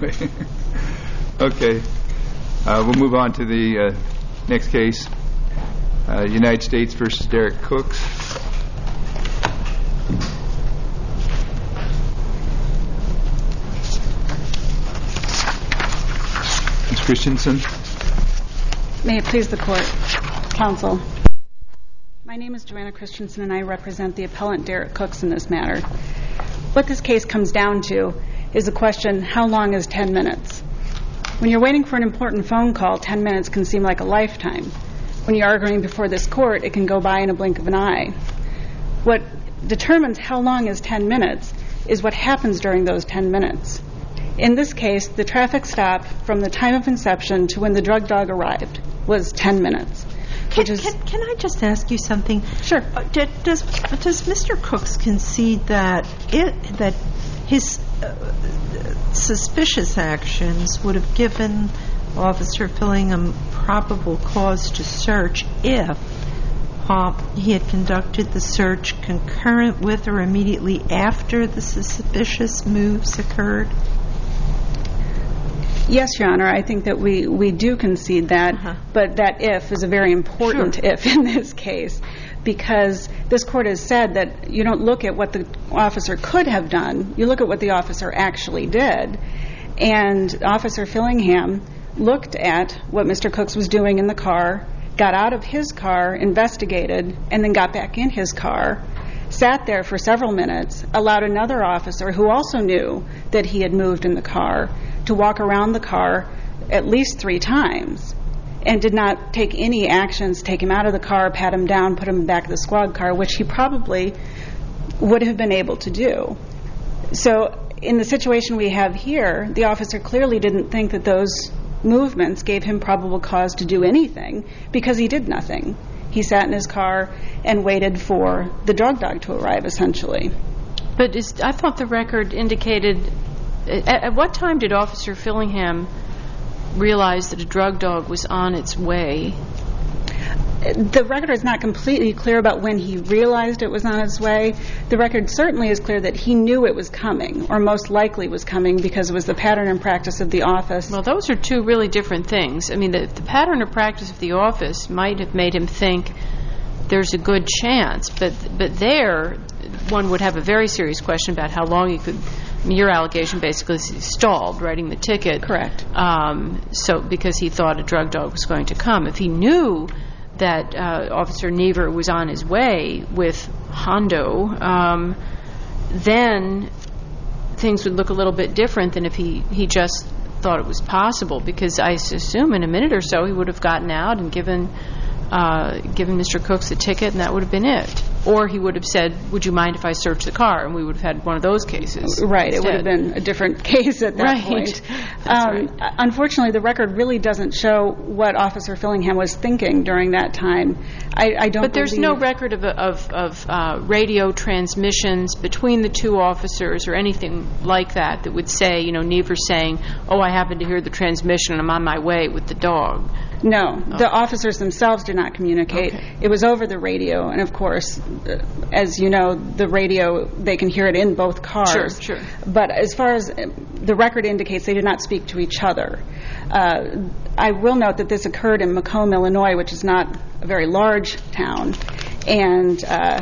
anyway. Okay. We'll move on to the next case, United States versus Derek Cooks. Ms. Christensen. May it please the Court, Counsel. My name is Joanna Christensen, and I represent the appellant Derek Cooks in this matter. What this case comes down to is the question, how long is 10 minutes? When you're waiting for an important phone call, 10 minutes can seem like a lifetime. When you're arguing before this court, it can go by in a blink of an eye. What determines how long is 10 minutes is what happens during those 10 minutes. In this case, the traffic stop from the time of inception to when the drug dog arrived was 10 minutes. Can I just ask you something? Sure. Does Mr. Cooks concede that his suspicious actions would have given Officer Fillingham probable cause to search if he had conducted the search concurrent with or immediately after the suspicious moves occurred? Yes, Your Honor, I think that we do concede that, but that if is a very important if in this case, because this court has said that you don't look at what the officer could have done, you look at what the officer actually did. And Officer Fillingham looked at what Mr. Cooks was doing in the car, got out of his car, investigated, and then got back in his car, sat there for several minutes, allowed another officer who also knew that he had moved in the car to walk around the car at least 3 times and did not take any actions, take him out of the car, pat him down, put him back in the squad car, which he probably would have been able to do. So in the situation we have here, the officer clearly didn't think that those movements gave him probable cause to do anything because he did nothing. He sat in his car and waited for the drug dog to arrive, essentially. But I thought the record indicated, at what time did Officer Fillingham realize that a drug dog was on its way? The record is not completely clear about when he realized it was on its way. The record certainly is clear that he knew it was coming, or most likely was coming, because it was the pattern and practice of the office. Well, those are two really different things. I mean, the pattern or practice of the office might have made him think there's a good chance, but there one would have a very serious question about how long he could. I mean, your allegation basically is he stalled writing the ticket. Correct. So because he thought a drug dog was going to come. If he knew that Officer Never was on his way with Hondo, then things would look a little bit different than if he just thought it was possible, because I assume in a minute or so he would have gotten out and given Mr. Cooks a ticket, and that would have been it. Or he would have said, would you mind if I search the car? And we would have had one of those cases. Right. Instead. It would have been a different case at that point. Right. Unfortunately, the record really doesn't show what Officer Fillingham was thinking during that time. I don't. But there's no record of radio transmissions between the two officers or anything like that would say, Never saying, oh, I happened to hear the transmission and I'm on my way with the dog. No. The officers themselves did not communicate. Okay. It was over the radio, and of course, as you know, the radio, they can hear it in both cars. Sure. But as far as the record indicates, they did not speak to each other. I will note that this occurred in Macomb, Illinois, which is not a very large town, and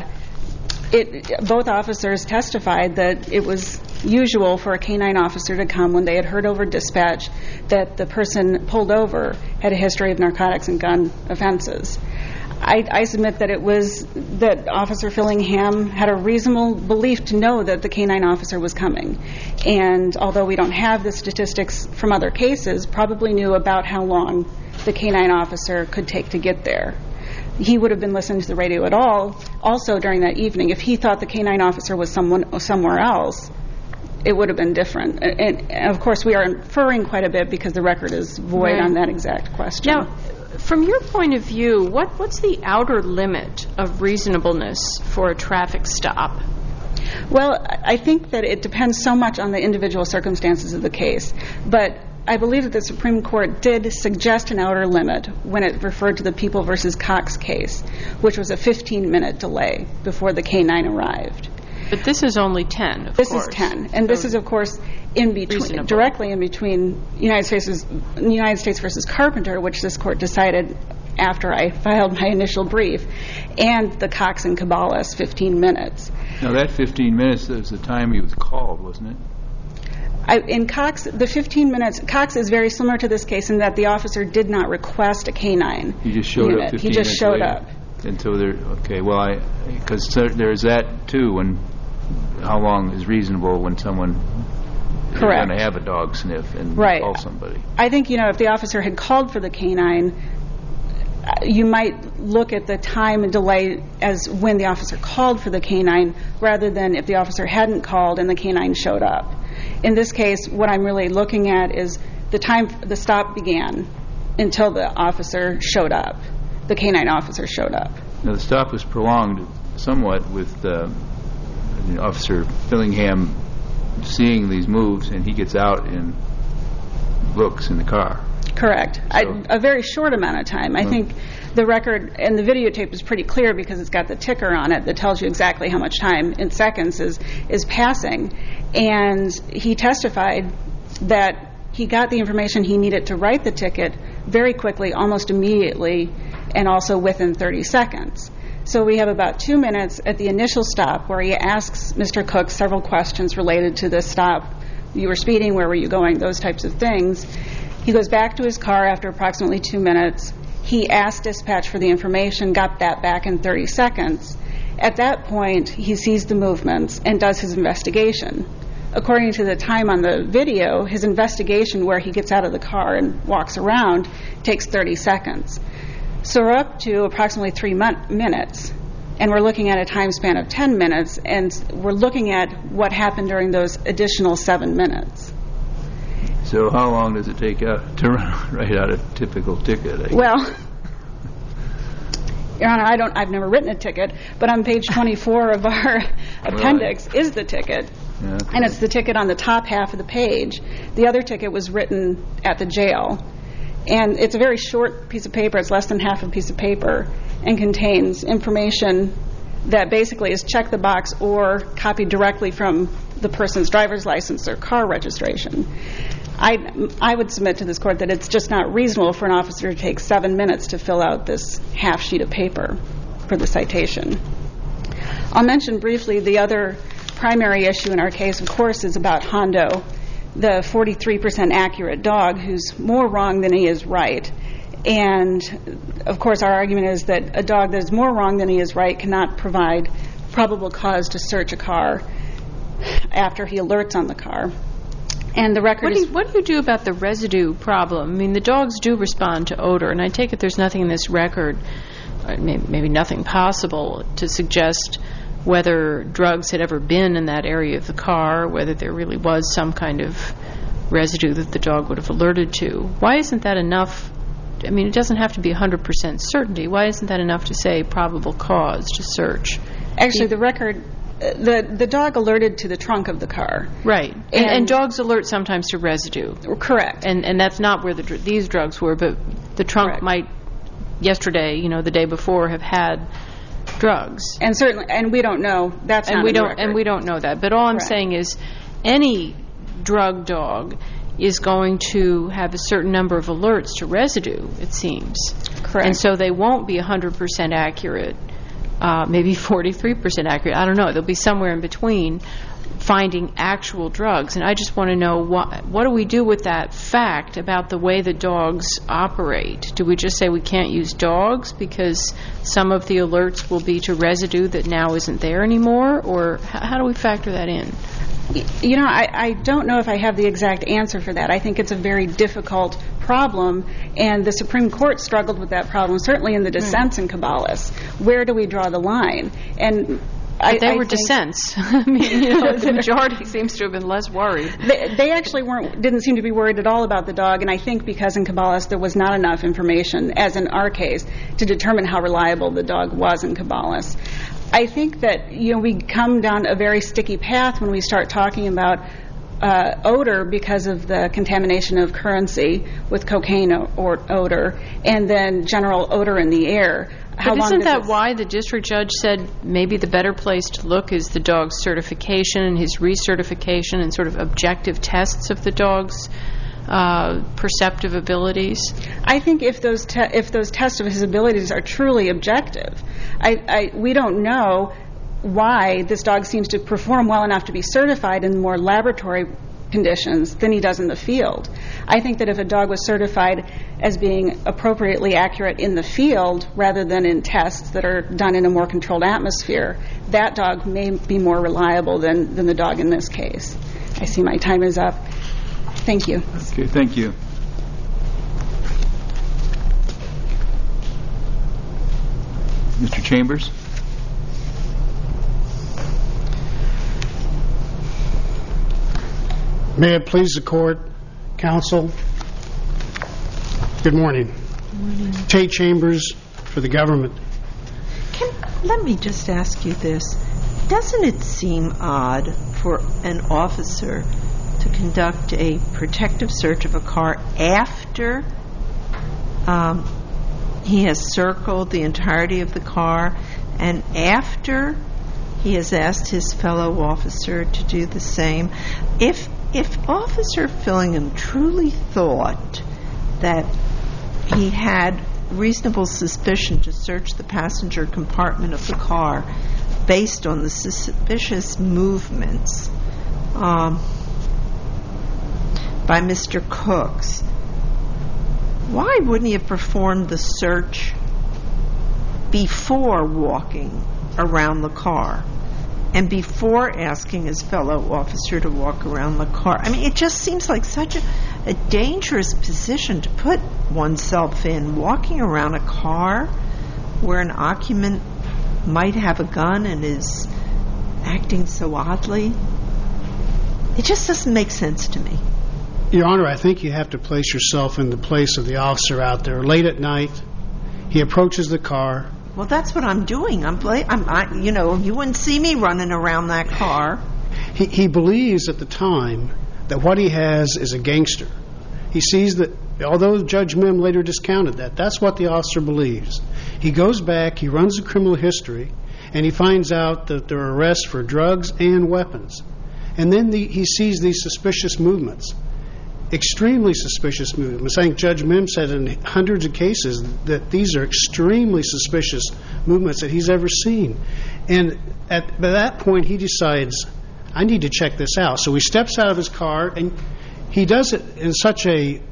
both officers testified that it was usual for a canine officer to come when they had heard over dispatch that the person pulled over had a history of narcotics and gun offenses. I submit that it was that Officer Fillingham had a reasonable belief to know that the canine officer was coming. And although we don't have the statistics from other cases, probably knew about how long the canine officer could take to get there. He would have been listening to the radio at all. Also during that evening, if he thought the canine officer was somewhere else, it would have been different. And of course, we are inferring quite a bit because the record is void on that exact question. Now, from your point of view, what's the outer limit of reasonableness for a traffic stop? Well, I think that it depends so much on the individual circumstances of the case. But I believe that the Supreme Court did suggest an outer limit when it referred to the People v. Cox case, which was a 15-minute delay before the canine arrived. But this is only 10, of This course. is 10, and this is, of course, in between, Reasonable. directly in between United States versus Carpenter, which this court decided after I filed my initial brief, and the Cox and Caballes 15 minutes. Now, that 15 minutes was the time he was called, wasn't it? In Cox, the 15 minutes, Cox is very similar to this case in that the officer did not request a canine He just showed unit. up 15 He just minutes showed later. up. Until there, okay, well, because there's that, too, when how long is reasonable when someone is Correct. going to have a dog sniff and Right. call somebody. I think, if the officer had called for the canine, you might look at the time and delay as when the officer called for the canine rather than if the officer hadn't called and the canine showed up. In this case, what I'm really looking at is the time the stop began until the officer showed up, the canine officer showed up. Now, the stop was prolonged somewhat with Officer Fillingham seeing these moves, and he gets out and looks in the car. Correct. So- A very short amount of time. I think the record and the videotape is pretty clear because it's got the ticker on it that tells you exactly how much time in seconds is passing. And he testified that he got the information he needed to write the ticket very quickly, almost immediately, and also within 30 seconds. So we have about 2 minutes at the initial stop where he asks Mr. Cook several questions related to the stop. You were speeding, where were you going, those types of things. He goes back to his car after approximately 2 minutes. He asked dispatch for the information, got that back in 30 seconds. At that point, he sees the movements and does his investigation. According to the time on the video, his investigation where he gets out of the car and walks around takes 30 seconds. So we're up to approximately 3 minutes, and we're looking at a time span of 10 minutes, and we're looking at what happened during those additional 7 minutes. So how long does it take to write out a typical ticket? I guess? Well, Your Honor, I've never written a ticket, but on page 24 of our appendix is the ticket. Yeah, okay. And it's the ticket on the top half of the page. The other ticket was written at the jail. And it's a very short piece of paper. It's less than half a piece of paper and contains information that basically is check the box or copied directly from the person's driver's license or car registration. I would submit to this court that it's just not reasonable for an officer to take 7 minutes to fill out this half sheet of paper for the citation. I'll mention briefly the other primary issue in our case, of course, is about Hondo, the 43% accurate dog who's more wrong than he is right. And, of course, our argument is that a dog that is more wrong than he is right cannot provide probable cause to search a car after he alerts on the car. And the record is... What do you do about the residue problem? I mean, the dogs do respond to odor, and I take it there's nothing in this record, maybe nothing possible, to suggest whether drugs had ever been in that area of the car, whether there really was some kind of residue that the dog would have alerted to. Why isn't that enough? I mean, it doesn't have to be 100% certainty. Why isn't that enough to say probable cause to search? Actually, the record... The dog alerted to the trunk of the car. Right. And dogs alert sometimes to residue. Correct. And that's not where these drugs were, but the trunk Correct. might, yesterday, the day before, have had drugs. And certainly, and we don't know. That's not in the record. And we don't know that. But all I'm Correct. saying is any drug dog is going to have a certain number of alerts to residue, it seems. Correct. And so they won't be 100% accurate. Maybe 43% accurate. I don't know. They'll be somewhere in between finding actual drugs. And I just want to know what do we do with that fact about the way the dogs operate? Do we just say we can't use dogs because some of the alerts will be to residue that now isn't there anymore? Or how do we factor that in? I don't know if I have the exact answer for that. I think it's a very difficult problem, and the Supreme Court struggled with that problem, certainly in the dissents in Caballes. Where do we draw the line? And They were dissents. I mean, the majority seems to have been less worried. They actually didn't seem to be worried at all about the dog, and I think because in Caballes there was not enough information, as in our case, to determine how reliable the dog was in Caballes. I think that we come down a very sticky path when we start talking about odor because of the contamination of currency with cocaine odor and then general odor in the air. how But long isn't does that it- why the district judge said maybe the better place to look is the dog's certification and his recertification and sort of objective tests of the dog's perceptive abilities? I think if those tests of his abilities are truly objective, we don't know why this dog seems to perform well enough to be certified in more laboratory conditions than he does in the field. I think that if a dog was certified as being appropriately accurate in the field rather than in tests that are done in a more controlled atmosphere, that dog may be more reliable than the dog in this case. I see my time is up. Thank you. Okay, thank you. Mr. Chambers? May it please the court, counsel. Good morning. Good morning. Tate Chambers for the government. Let me just ask you this. Doesn't it seem odd for an officer to conduct a protective search of a car after he has circled the entirety of the car and after he has asked his fellow officer to do the same? If Officer Fillingham truly thought that he had reasonable suspicion to search the passenger compartment of the car based on the suspicious movements by Mr. Cooks, why wouldn't he have performed the search before walking around the car and before asking his fellow officer to walk around the car? I mean, it just seems like such a dangerous position to put oneself in, walking around a car where an occupant might have a gun and is acting so oddly. It just doesn't make sense to me. Your Honor, I think you have to place yourself in the place of the officer out there. Late at night, he approaches the car. Well, that's what I'm doing. You wouldn't see me running around that car. He believes at the time that what he has is a gangster. He sees that, although Judge Mim later discounted that, that's what the officer believes. He goes back, he runs a criminal history, and he finds out that there are arrests for drugs and weapons. And then he sees these suspicious movements, extremely suspicious movements. I think Judge Mim said in hundreds of cases that these are extremely suspicious movements that he's ever seen. And by that point, he decides, I need to check this out. So he steps out of his car, and he does it in such a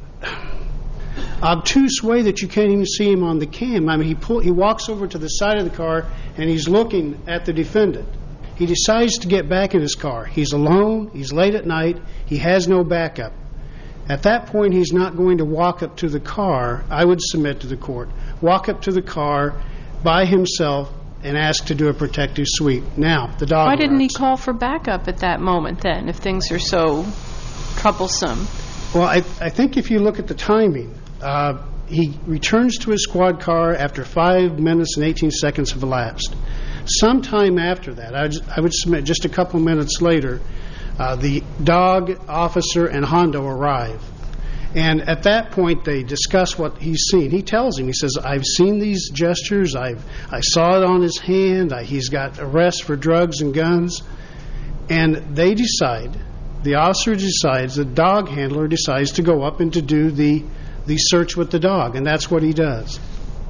obtuse way that you can't even see him on the cam. I mean, he walks over to the side of the car, and he's looking at the defendant. He decides to get back in his car. He's alone. He's late at night. He has no backup. At that point, he's not going to walk up to the car, I would submit to the court, walk up to the car by himself and ask to do a protective sweep. Now, the dog Why didn't he arrives. call for backup at that moment then, if things are so troublesome? Well, I think if you look at the timing, he returns to his squad car after 5 minutes and 18 seconds have elapsed. Sometime after that, I would submit just a couple minutes later, the dog, officer, and Hondo arrive. And at that point, they discuss what he's seen. He tells him, he says, I've seen these gestures. I saw it on his hand. He's got arrests for drugs and guns. And they decide, the officer decides, the dog handler decides to go up and to do the search with the dog. And that's what he does.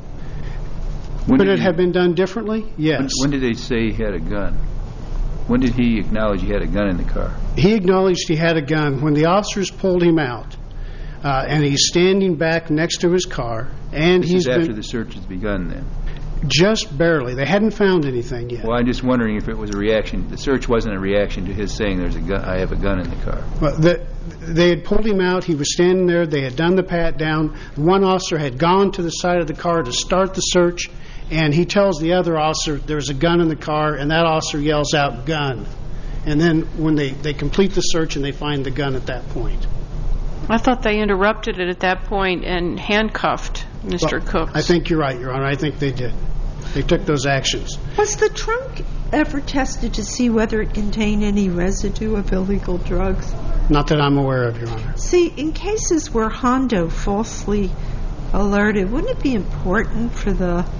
Could it have been done differently? Yes. When did they say he had a gun? When did he acknowledge he had a gun in the car? He acknowledged he had a gun when the officers pulled him out, and he's standing back next to his car. And This is after the search has begun then? Just barely. They hadn't found anything yet. Well, I'm just wondering if it was a reaction. The search wasn't a reaction to his saying there's a gun. I have a gun in the car. Well, they had pulled him out. He was standing there. They had done the pat down. One officer had gone to the side of the car to start the search, and he tells the other officer there's a gun in the car, and that officer yells out, gun. And then when they complete the search and they find the gun at that point. I thought they interrupted it at that point and handcuffed Mr. Cooks. I think you're right, Your Honor. I think they did. They took those actions. Was the trunk ever tested to see whether it contained any residue of illegal drugs? Not that I'm aware of, Your Honor. See, in cases where Hondo falsely alerted, wouldn't it be important for the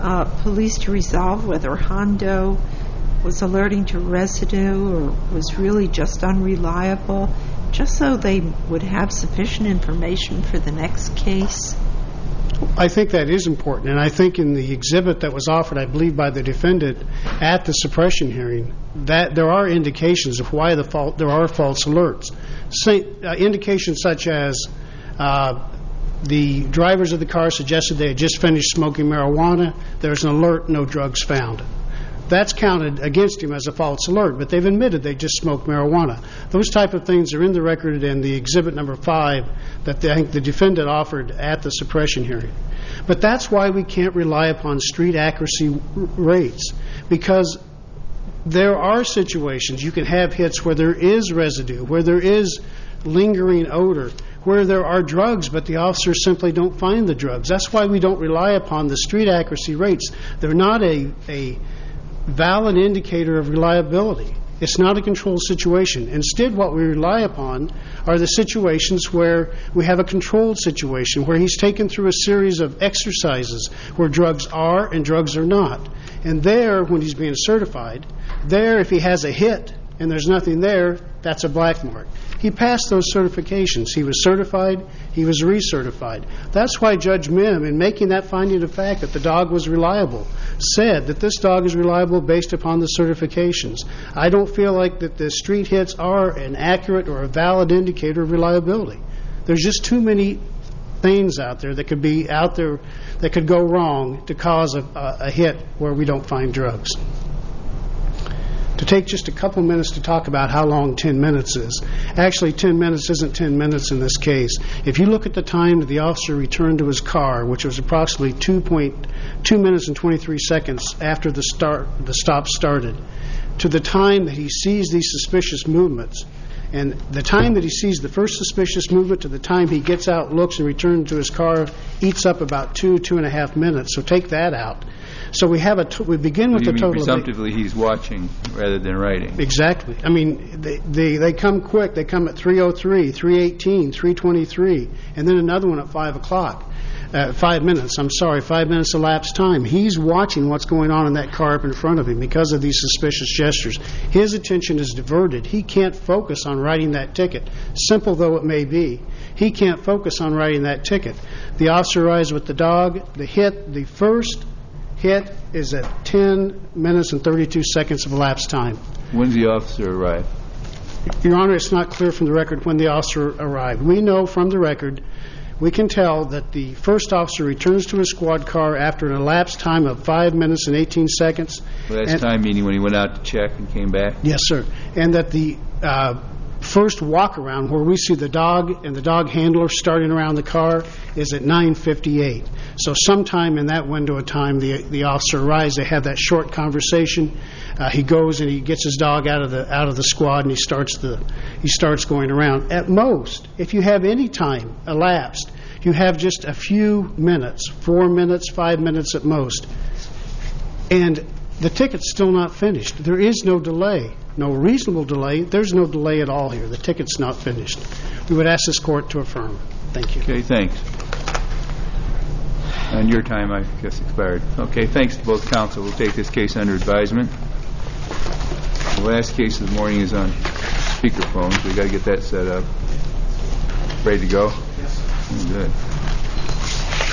police to resolve whether Hondo was alerting to residue or was really just unreliable, just so they would have sufficient information for the next case? I think that is important, and I think in the exhibit that was offered, I believe, by the defendant at the suppression hearing, that there are indications of why there are false alerts. Indications such as the drivers of the car suggested they had just finished smoking marijuana. There's an alert, no drugs found. That's counted against him as a false alert, but they've admitted they just smoked marijuana. Those type of things are in the record in the exhibit number 5 that I think the defendant offered at the suppression hearing. But that's why we can't rely upon street accuracy rates, because there are situations you can have hits where there is residue, where there is lingering odor, where there are drugs, but the officers simply don't find the drugs. That's why we don't rely upon the street accuracy rates. They're not a valid indicator of reliability. It's not a controlled situation. Instead, what we rely upon are the situations where we have a controlled situation, where he's taken through a series of exercises where drugs are and drugs are not. And there, when he's being certified, there, if he has a hit and there's nothing there, that's a black mark. He passed those certifications. He was certified. He was recertified. That's why Judge Mim, in making that finding of fact that the dog was reliable, said that this dog is reliable based upon the certifications. I don't feel like that the street hits are an accurate or a valid indicator of reliability. There's just too many things out there that could be out there that could go wrong to cause a hit where we don't find drugs. To take just a couple minutes to talk about how long 10 minutes is. Actually, 10 minutes isn't 10 minutes in this case. If you look at the time that the officer returned to his car, which was approximately 2 minutes and 23 seconds after the stop started, to the time that he sees these suspicious movements, and the time that he sees the first suspicious movement to the time he gets out, looks, and returns to his car, eats up about 2.5 minutes. So take that out. So we begin with a total of... Presumptively he's watching rather than writing. Exactly. I mean, they come quick. They come at 3:03, 3:18, 3:23, and then another one at 5 o'clock. 5 minutes, 5 minutes elapsed time. He's watching what's going on in that car up in front of him because of these suspicious gestures. His attention is diverted. He can't focus on writing that ticket, simple though it may be. He can't focus on writing that ticket. The officer arrives with the dog. The first hit is at 10 minutes and 32 seconds of elapsed time. When did the officer arrive? Your Honor, it's not clear from the record when the officer arrived. We know from the record, we can tell that the first officer returns to his squad car after an elapsed time of 5 minutes and 18 seconds. Well, that's time meaning when he went out to check and came back? Yes, sir. And that the first walk around where we see the dog and the dog handler starting around the car is at 9:58. So sometime in that window of time, the officer arrives. They have that short conversation. He goes and he gets his dog out of the squad and he starts going around. At most, if you have any time elapsed, you have just a few minutes, 4 minutes, 5 minutes at most, and the ticket's still not finished. There is no delay. No reasonable delay. There's no delay at all here. The ticket's not finished. We would ask this court to affirm. Thank you. Okay, thanks. And your time, I guess, expired. Okay, thanks to both counsel. We'll take this case under advisement. The last case of the morning is on speakerphone, so we've got to get that set up. Ready to go? Yes. Good.